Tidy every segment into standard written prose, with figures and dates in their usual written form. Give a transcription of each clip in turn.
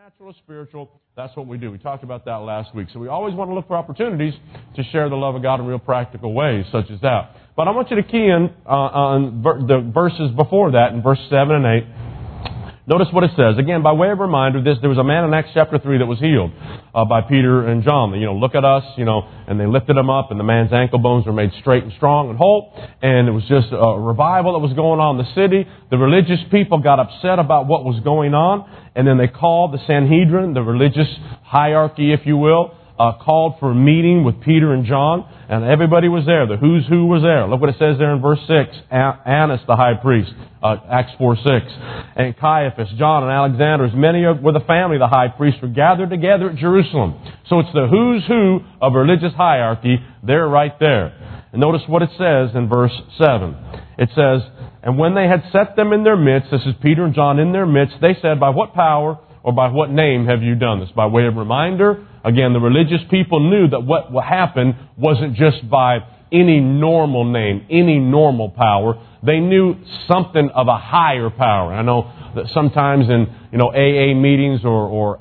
natural or spiritual, that's what we do. We talked about that last week. So we always want to look for opportunities to share the love of God in real practical ways, such as that. But I want you to key in on the verses before that, in verse 7 and 8. Notice what it says. Again, by way of reminder, there was a man in Acts chapter 3 that was healed by Peter and John. Look at us, and they lifted him up, and the man's ankle bones were made straight and strong and whole. And it was just a revival that was going on in the city. The religious people got upset about what was going on, and then they called the Sanhedrin, the religious hierarchy, if you will, called for a meeting with Peter and John, and everybody was there. The who's who was there. Look what it says there in verse 6. Annas, the high priest, Acts 4:6. And Caiaphas, John, and Alexander, as many with the family of the high priest, were gathered together at Jerusalem. So it's the who's who of religious hierarchy. They're right there. And notice what it says in verse 7. It says, and when they had set them in their midst, this is Peter and John in their midst, they said, by what power or by what name have you done this? By way of reminder, again, the religious people knew that what happened wasn't just by any normal name, any normal power. They knew something of a higher power. I know that sometimes in AA meetings or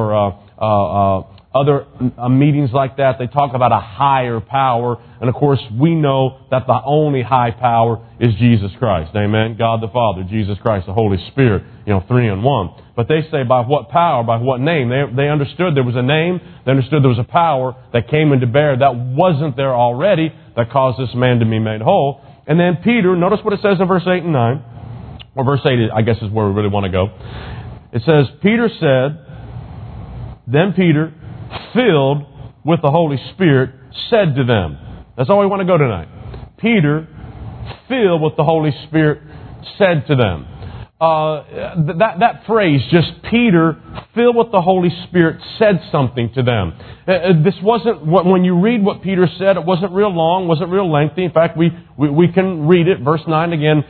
other meetings like that, they talk about a higher power. And of course, we know that the only high power is Jesus Christ. Amen. God the Father, Jesus Christ, the Holy Spirit, 3 in 1. But they say by what power, by what name? They understood there was a name. They understood there was a power that came into bear that wasn't there already that caused this man to be made whole. And then Peter, notice what it says in verse 8 and 9. Or verse 8, I guess, is where we really want to go. It says, Peter said, then Peter, filled with the Holy Spirit, said to them. That's all we want to go tonight. Peter, filled with the Holy Spirit, said to them. That phrase, just Peter, filled with the Holy Spirit, said something to them. This wasn't, when you read what Peter said, it wasn't real long, wasn't real lengthy. In fact, we can read it. Verse 9 again,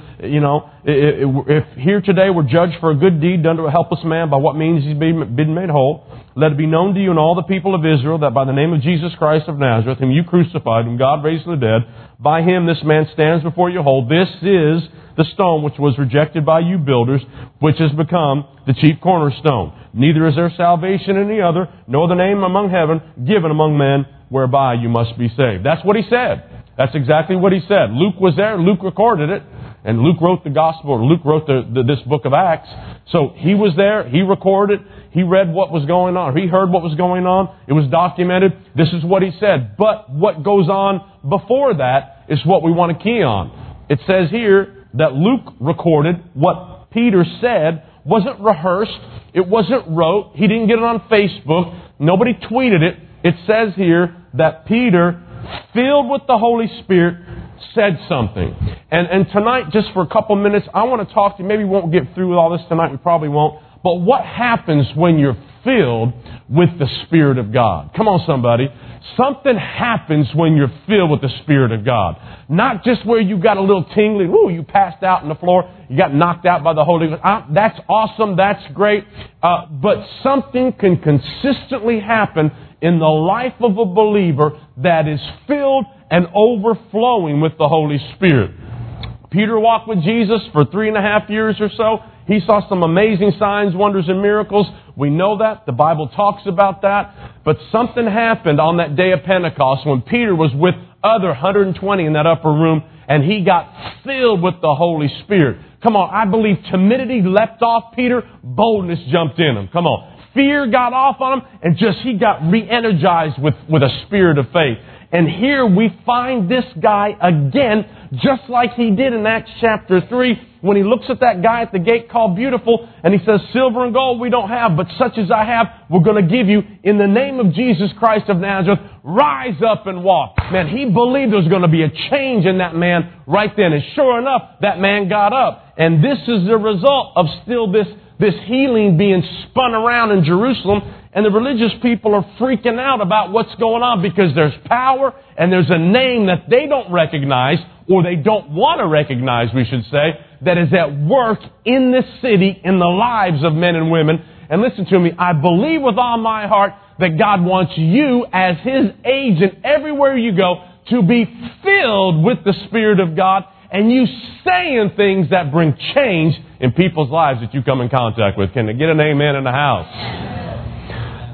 if here today we're judged for a good deed done to a helpless man, by what means he's been made whole, let it be known to you and all the people of Israel that by the name of Jesus Christ of Nazareth, whom you crucified, whom God raised from the dead, by him this man stands before you whole. This is the stone which was rejected by you builders, which has become the chief cornerstone. Neither is there salvation in any other, no other name among heaven given among men whereby you must be saved. That's what he said. That's exactly what he said. Luke was there. Luke recorded it. And Luke wrote the gospel, or Luke wrote this book of Acts. So he was there. He recorded. He read what was going on. He heard what was going on. It was documented. This is what he said. But what goes on before that is what we want to key on. It says here that Luke recorded what Peter said. Wasn't rehearsed. It wasn't wrote. He didn't get it on Facebook. Nobody tweeted it. It says here that Peter, filled with the Holy Spirit, said something. And tonight, just for a couple minutes, I want to talk to you. Maybe we won't get through all this tonight. We probably won't. But what happens when you're filled with the Spirit of God? Come on, somebody. Something happens when you're filled with the Spirit of God. Not just where you got a little tingling, you passed out on the floor, you got knocked out by the Holy Ghost. That's awesome, that's great. But something can consistently happen in the life of a believer that is filled and overflowing with the Holy Spirit. Peter walked with Jesus for 3.5 years or so. He saw some amazing signs, wonders, and miracles. We know that. The Bible talks about that. But something happened on that day of Pentecost when Peter was with other 120 in that upper room, and he got filled with the Holy Spirit. Come on, I believe timidity leapt off Peter, boldness jumped in him. Come on. Fear got off on him, and he got re-energized with a spirit of faith. And here we find this guy again, just like he did in Acts chapter 3, when he looks at that guy at the gate called Beautiful, and he says, silver and gold we don't have, but such as I have, we're going to give you. In the name of Jesus Christ of Nazareth, rise up and walk. Man, he believed there was going to be a change in that man right then. And sure enough, that man got up. And this is the result of still this healing being spun around in Jerusalem. And the religious people are freaking out about what's going on because there's power and there's a name that they don't recognize, or they don't want to recognize, we should say, that is at work in this city, in the lives of men and women. And listen to me, I believe with all my heart that God wants you as His agent everywhere you go to be filled with the Spirit of God, and you saying things that bring change in people's lives that you come in contact with. Can I get an amen in the house?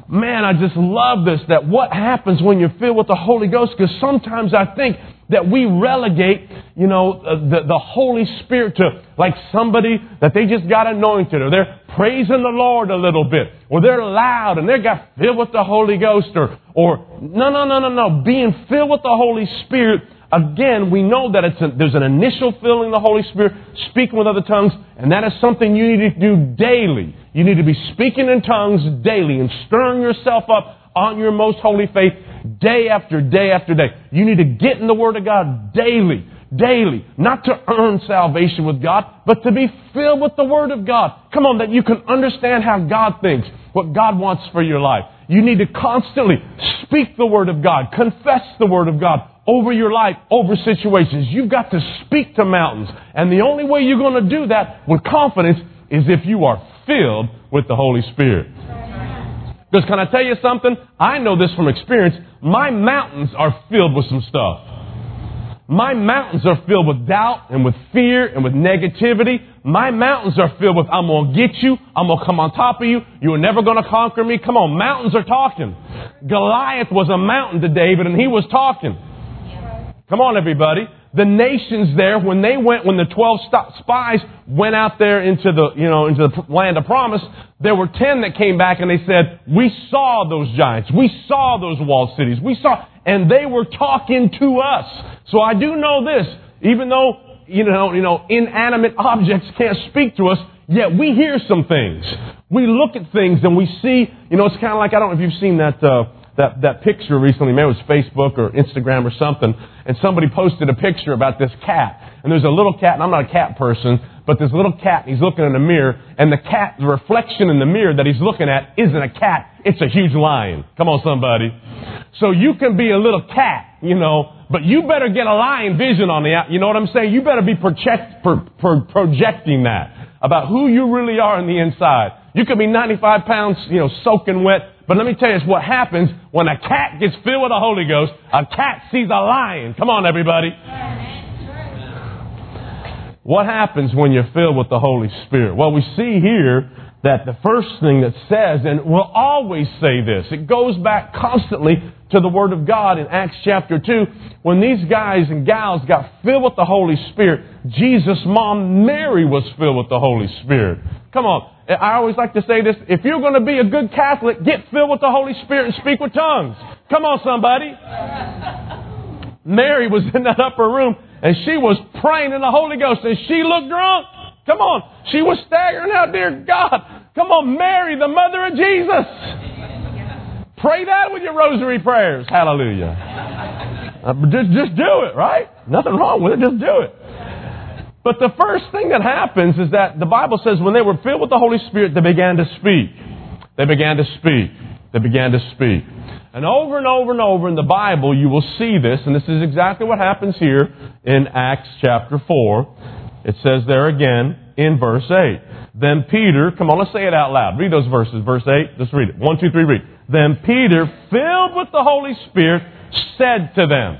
man, I just love this, that what happens when you're filled with the Holy Ghost, because sometimes I think that we relegate, the Holy Spirit to like somebody that they just got anointed, or they're praising the Lord a little bit, or they're loud and they got filled with the Holy Ghost, or no. Being filled with the Holy Spirit, again, we know that there's an initial filling of the Holy Spirit, speaking with other tongues, and that is something you need to do daily. You need to be speaking in tongues daily and stirring yourself up on your most holy faith day after day after day. You need to get in the Word of God daily. Not to earn salvation with God, but to be filled with the Word of God. Come on, that you can understand how God thinks, what God wants for your life. You need to constantly speak the Word of God, confess the Word of God over your life, over situations. You've got to speak to mountains. And the only way you're going to do that with confidence is if you are filled with the Holy Spirit. Because can I tell you something? I know this from experience. My mountains are filled with some stuff. My mountains are filled with doubt and with fear and with negativity. My mountains are filled with, I'm going to get you. I'm going to come on top of you. You are never going to conquer me. Come on, mountains are talking. Goliath was a mountain to David, and he was talking. Come on, everybody. The nations there, when the 12 spies went out there into the land of promise, there were 10 that came back and they said, we saw those giants. We saw those walled cities. And they were talking to us. So I do know this, even though, inanimate objects can't speak to us, yet we hear some things. We look at things and we see, it's kind of like, I don't know if you've seen that picture recently, maybe it was Facebook or Instagram or something, and somebody posted a picture about this cat. And there's a little cat, and I'm not a cat person, but this little cat, and he's looking in a mirror, and the reflection in the mirror that he's looking at isn't a cat, it's a huge lion. Come on, somebody. So you can be a little cat, but you better get a lion vision on the out. You know what I'm saying? You better be projecting that about who you really are on the inside. You could be 95 pounds, soaking wet. But let me tell you what happens when a cat gets filled with the Holy Ghost. A cat sees a lion. Come on, everybody. What happens when you're filled with the Holy Spirit? Well, we see here that the first thing that says, and we'll always say this, it goes back constantly to the Word of God in Acts chapter 2. When these guys and gals got filled with the Holy Spirit, Jesus' mom, Mary, was filled with the Holy Spirit. Come on. I always like to say this. If you're going to be a good Catholic, get filled with the Holy Spirit and speak with tongues. Come on, somebody. Mary was in that upper room and she was praying in the Holy Ghost and she looked drunk. Come on. She was staggering out, dear God. Come on, Mary, the mother of Jesus. Pray that with your rosary prayers. Hallelujah. Just do it, right? Nothing wrong with it. Just do it. But the first thing that happens is that the Bible says when they were filled with the Holy Spirit, they began to speak. They began to speak. They began to speak. And over and over and over in the Bible, you will see this, and this is exactly what happens here in Acts chapter 4. It says there again in verse 8. Then Peter, come on, let's say it out loud. Read those verses. Verse 8, let's read it. 1, 2, 3, read. Then Peter, filled with the Holy Spirit, said to them,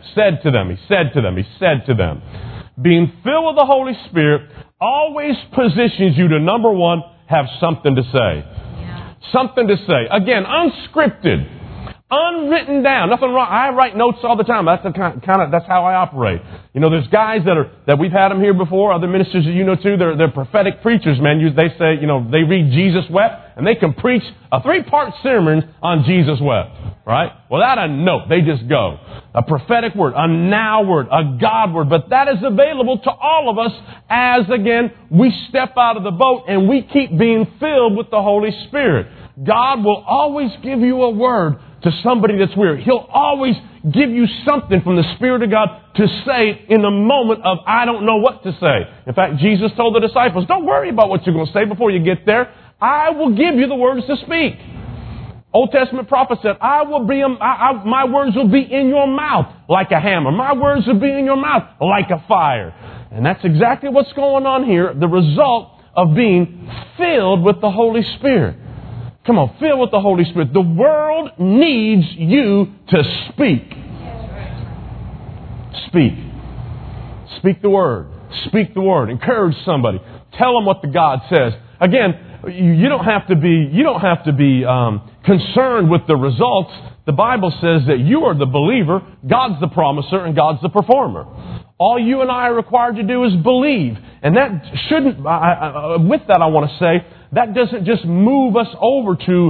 being filled with the Holy Spirit always positions you to, number one, have something to say. Yeah. Something to say. Again, unscripted. Unwritten down. Nothing wrong. I write notes all the time. That's that's how I operate. There's guys that we've had them here before, other ministers that you know too, they're prophetic preachers, man. They say, they read Jesus Wept, and they can preach a 3-part sermon on Jesus Wept. Right? Without a note. They just go. A prophetic word, a now word, a God word. But that is available to all of us as, again, we step out of the boat and we keep being filled with the Holy Spirit. God will always give you a word to somebody that's weary. He'll always give you something from the Spirit of God to say in a moment of, I don't know what to say. In fact, Jesus told the disciples, don't worry about what you're going to say before you get there. I will give you the words to speak. Old Testament prophet said, my words will be in your mouth like a hammer. My words will be in your mouth like a fire. And that's exactly what's going on here. The result of being filled with the Holy Spirit. Come on, filled with the Holy Spirit. The world needs you to speak. Speak. Speak the word. Speak the word. Encourage somebody. Tell them what the God says. Again, you don't have to be concerned with the results. The Bible says that you are the believer, God's the promiser, and God's the performer. All you and I are required to do is believe. And that shouldn't, with that I want to say, that doesn't just move us over to,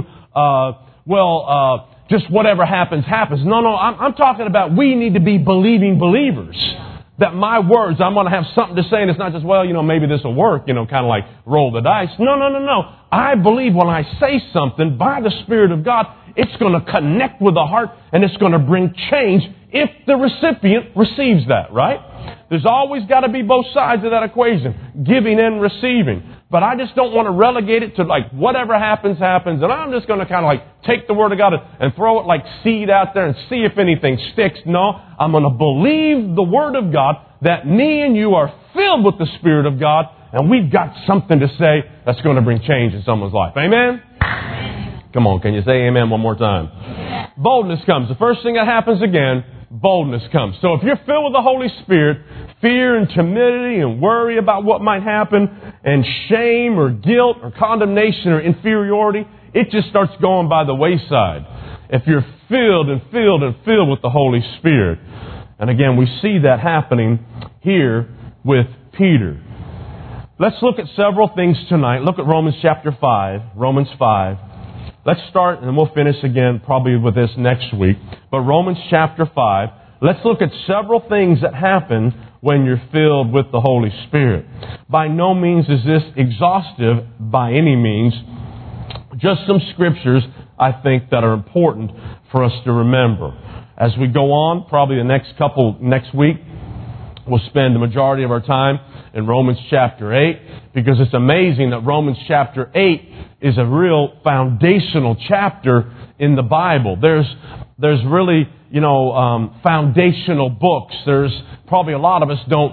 just whatever happens, happens. No, I'm talking about we need to be believing believers. That my words, I'm going to have something to say, and it's not just, maybe this will work, kind of like roll the dice. No. I believe when I say something by the Spirit of God, it's going to connect with the heart, and it's going to bring change if the recipient receives that, right? There's always got to be both sides of that equation, giving and receiving. But I just don't want to relegate it to like whatever happens, happens. And I'm just going to kind of like take the Word of God and throw it like seed out there and see if anything sticks. No, I'm going to believe the Word of God that me and you are filled with the Spirit of God. And we've got something to say that's going to bring change in someone's life. Amen? Come on, can you say amen one more time? Amen. Boldness comes. The first thing that happens again, boldness comes. So if you're filled with the Holy Spirit, fear and timidity and worry about what might happen and shame or guilt or condemnation or inferiority, it just starts going by the wayside. If you're filled with the Holy Spirit. And again, we see that happening here with Peter. Let's look at several things tonight. Look at Romans chapter 5. Romans 5. Let's start, and we'll finish again probably with this next week. But Romans chapter 5, let's look at several things that happen when you're filled with the Holy Spirit. By no means is this exhaustive by any means. Just some scriptures, I think, that are important for us to remember. As we go on, probably next week, we'll spend the majority of our time in Romans chapter 8, because it's amazing that Romans chapter 8 is a real foundational chapter in the Bible. There's really, foundational books. There's probably a lot of us don't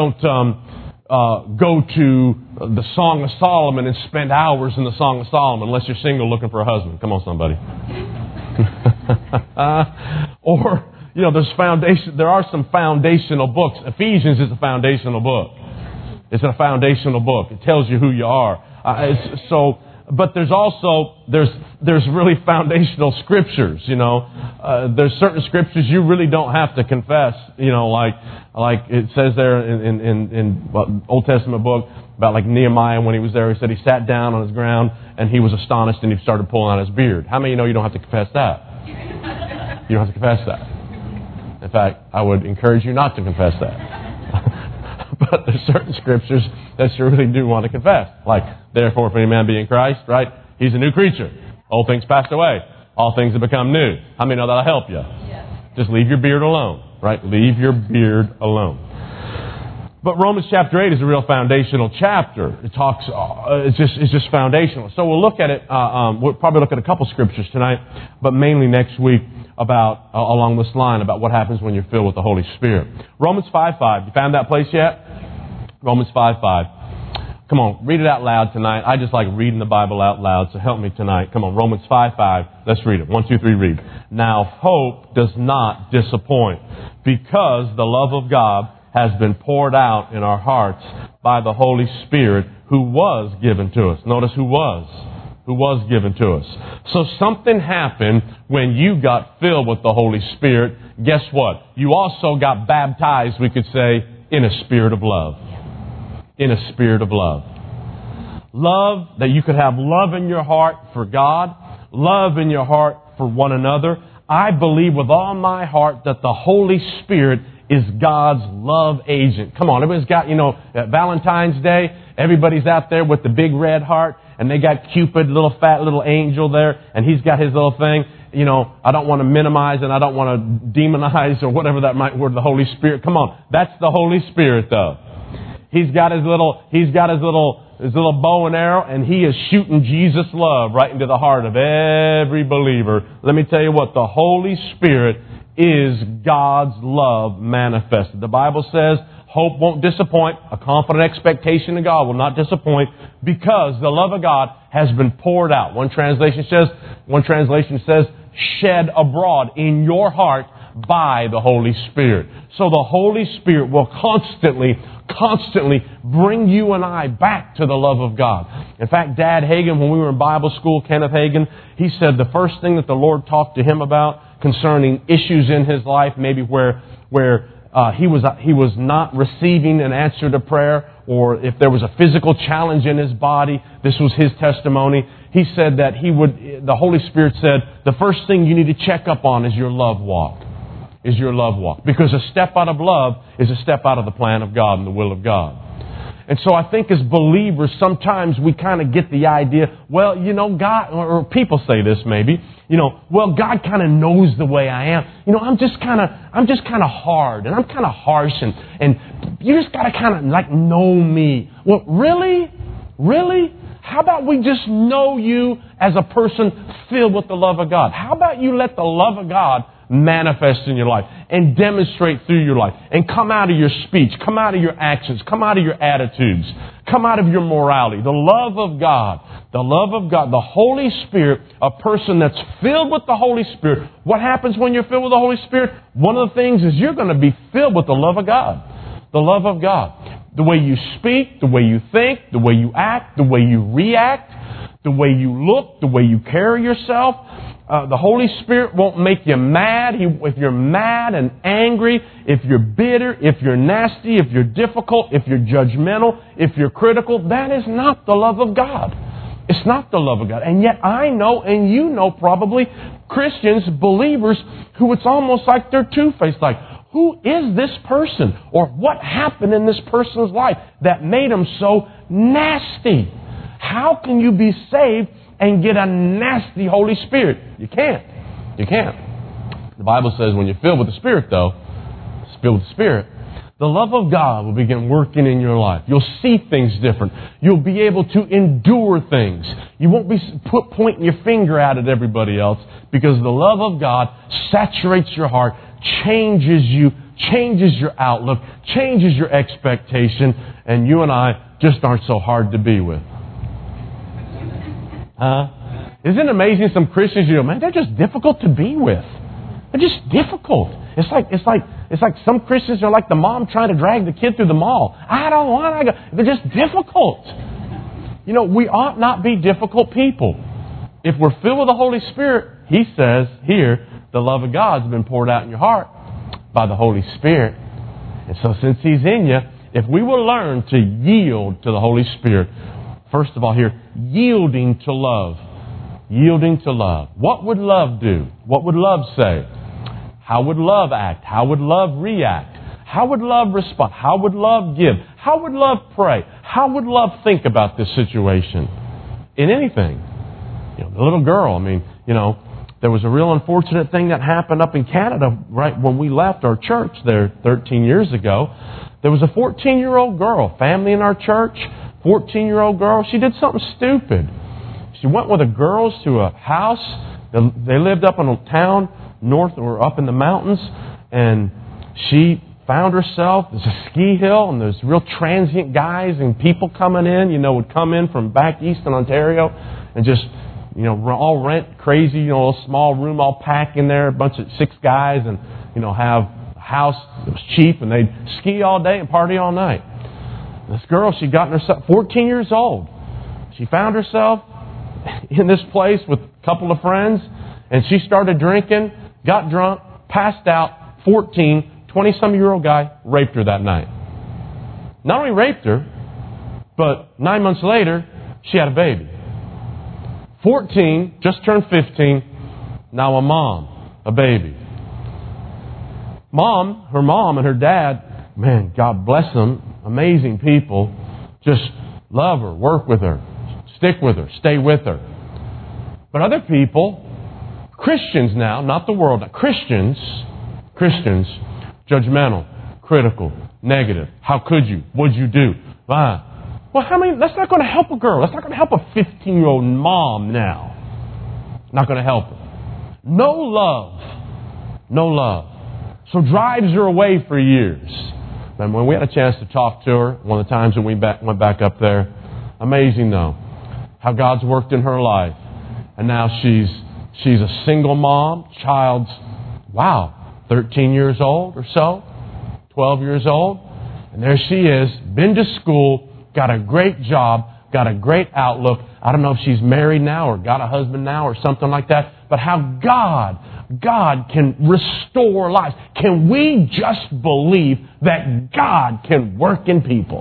go to the Song of Solomon and spend hours in the Song of Solomon unless you're single looking for a husband. Come on, somebody. Or, there are some foundational books. Ephesians is a foundational book. It's a foundational book. It tells you who you are. But there's also, there's really foundational scriptures, There's certain scriptures you really don't have to confess, like it says there in Old Testament book about like Nehemiah when he was there. He said he sat down on his ground and he was astonished and he started pulling out his beard. How many of you know you don't have to confess that? You don't have to confess that. In fact, I would encourage you not to confess that. But there's certain scriptures that you really do want to confess. Like, therefore, if any man be in Christ, right, he's a new creature. Old things passed away. All things have become new. How many know that'll help you? Yes. Just leave your beard alone, right? Leave your beard alone. But Romans chapter 8 is a real foundational chapter. It talks, it's just foundational. So we'll look at it, we'll probably look at a couple scriptures tonight, but mainly next week about, along this line, about what happens when you're filled with the Holy Spirit. Romans 5:5. You found that place yet? Romans 5:5. Come on, read it out loud tonight. I just like reading the Bible out loud, so help me tonight. Come on, Romans 5:5. Let's read it. 1, 2, 3, read. Now hope does not disappoint, because the love of God has been poured out in our hearts by the Holy Spirit who was given to us. Notice who was given to us. So something happened when you got filled with the Holy Spirit. Guess what? You also got baptized, we could say, in a spirit of love. In a spirit of love. Love, that you could have love in your heart for God, love in your heart for one another. I believe with all my heart that the Holy Spirit is God's love agent. Come on, everybody's got, at Valentine's Day, everybody's out there with the big red heart, and they got Cupid, little fat little angel there, and he's got his little thing. I don't want to minimize and I don't want to demonize or whatever that might word, the Holy Spirit. Come on, that's the Holy Spirit though. He's got his little bow and arrow, and he is shooting Jesus' love right into the heart of every believer. Let me tell you what, the Holy Spirit is God's love manifested. The Bible says hope won't disappoint. A confident expectation of God will not disappoint, because the love of God has been poured out. One translation says shed abroad in your heart by the Holy Spirit. So the Holy Spirit will constantly bring you and I back to the love of God. In fact, Dad Hagin, when we were in Bible school, Kenneth Hagin, he said the first thing that the Lord talked to him about concerning issues in his life, maybe where he was not receiving an answer to prayer, or if there was a physical challenge in his body, this was his testimony. He said that the Holy Spirit said, the first thing you need to check up on is your love walk. Is your love walk. Because a step out of love is a step out of the plan of God and the will of God. And so I think as believers, sometimes we kind of get the idea, well, God, or people say this maybe, well, God kind of knows the way I am. I'm just kind of hard, and I'm kind of harsh, and you just got to kind of know me. Well, really? Really? How about we just know you as a person filled with the love of God? How about you let the love of God manifest in your life and demonstrate through your life and come out of your speech, come out of your actions, come out of your attitudes, come out of your morality. The love of God, the Holy Spirit, a person that's filled with the Holy Spirit. What happens when you're filled with the Holy Spirit? One of the things is you're going to be filled with the love of God. The love of God. The way you speak, the way you think, the way you act, the way you react, the way you look, the way you carry yourself. The Holy Spirit won't make you mad. If you're mad and angry, if you're bitter, if you're nasty, if you're difficult, if you're judgmental, if you're critical, that is not the love of God. It's not the love of God. And yet I know, and you know probably, Christians, believers, who it's almost like they're two-faced. Like, who is this person? Or what happened in this person's life that made them so nasty? How can you be saved and get a nasty Holy Spirit? You can't. You can't. The Bible says when you're filled with the Spirit, though, filled with the Spirit, the love of God will begin working in your life. You'll see things different. You'll be able to endure things. You won't be pointing your finger out at everybody else, because the love of God saturates your heart, changes you, changes your outlook, changes your expectation, and you and I just aren't so hard to be with. Isn't it amazing some Christians, man, they're just difficult to be with. They're just difficult. It's like some Christians are like the mom trying to drag the kid through the mall. I don't want to go. They're just difficult. We ought not be difficult people. If we're filled with the Holy Spirit, He says here, the love of God's been poured out in your heart by the Holy Spirit. And so since He's in you, if we will learn to yield to the Holy Spirit, first of all here, yielding to love. Yielding to love. What would love do? What would love say? How would love act? How would love react? How would love respond? How would love give? How would love pray? How would love think about this situation? In anything. The little girl, there was a real unfortunate thing that happened up in Canada right when we left our church there 13 years ago. There was a 14-year-old girl, family in our church, 14-year-old girl. She did something stupid. She went with the girls to a house. They lived up in a town north or up in the mountains, and she found herself, there's a ski hill, and there's real transient guys and people coming in, would come in from back east in Ontario and just, all rent crazy, a small room all packed in there, a bunch of 6 guys, and, have a house that was cheap, and they'd ski all day and party all night. This girl, she got herself 14 years old. She found herself in this place with a couple of friends, and she started drinking, got drunk, passed out, 20-some-year-old guy raped her that night. Not only raped her, but 9 months later, she had a baby. 14, just turned 15, now a mom, a baby. Her mom and her dad, man, God bless them, amazing people, just love her, work with her, stick with her, stay with her. But other people, Christians now, not the world, Christians, judgmental, critical, negative. How could you? What'd you do? Well, that's not going to help a girl. That's not going to help a 15-year-old mom now. Not going to help her. No love. So drives her away for years. And when we had a chance to talk to her, one of the times that we went back up there, amazing though, how God's worked in her life. And now she's a single mom, 13 years old or so, 12 years old. And there she is, been to school, got a great job, got a great outlook. I don't know if she's married now or got a husband now or something like that. But how God can restore lives. Can we just believe that God can work in people?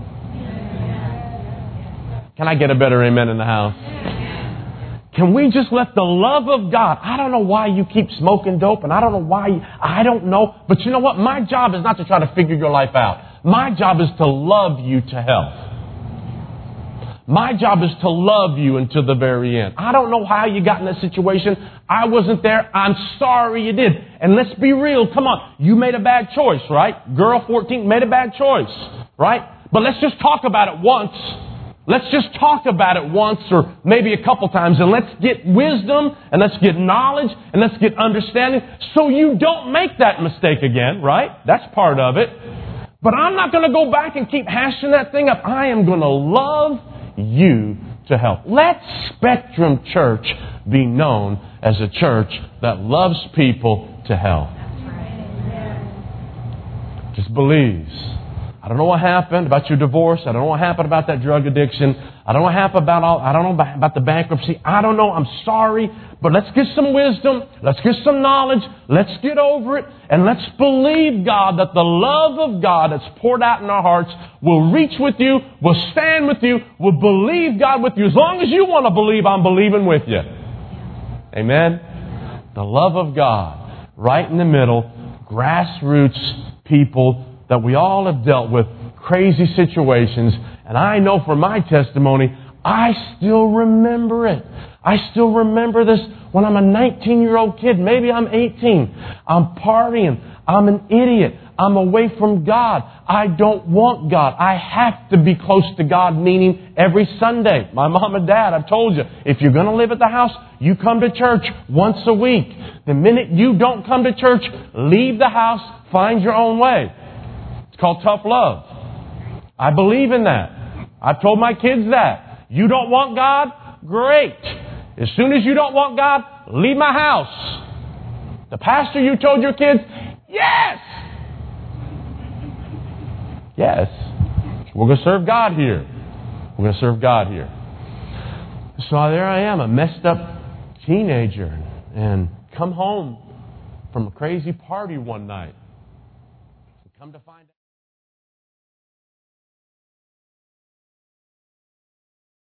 Can I get a better amen in the house? Can we just let the love of God... I don't know why you keep smoking dope, and I don't know why... I don't know. But you know what? My job is not to try to figure your life out. My job is to love you to health. My job is to love you until the very end. I don't know how you got in that situation. I wasn't there. I'm sorry you did. And let's be real. Come on. You made a bad choice, right? Girl 14 made a bad choice, right? But let's just talk about it once. Let's just talk about it once or maybe a couple times, and let's get wisdom and let's get knowledge and let's get understanding so you don't make that mistake again, right? That's part of it. But I'm not going to go back and keep hashing that thing up. I am going to love you to help. Let Spectrum Church be known as a church that loves people to help. Just believes. I don't know what happened about your divorce. I don't know what happened about that drug addiction. I don't know what happened about the bankruptcy. I don't know. I'm sorry. But let's get some wisdom. Let's get some knowledge. Let's get over it. And let's believe, God, that the love of God that's poured out in our hearts will reach with you, will stand with you, will believe God with you. As long as you want to believe, I'm believing with you. Amen? The love of God, right in the middle, grassroots people that we all have dealt with, crazy situations. And I know from my testimony, I still remember it. I still remember this when I'm a 19-year-old kid. Maybe I'm 18. I'm partying. I'm an idiot. I'm away from God. I don't want God. I have to be close to God, meaning every Sunday. My mom and dad, I've told you, if you're going to live at the house, you come to church once a week. The minute you don't come to church, leave the house, find your own way. It's called tough love. I believe in that. I've told my kids that. You don't want God? Great. As soon as you don't want God, leave my house. The pastor, you told your kids, yes! Yes. We're going to serve God here. We're going to serve God here. So there I am, a messed up teenager, and come home from a crazy party one night. Come to find out.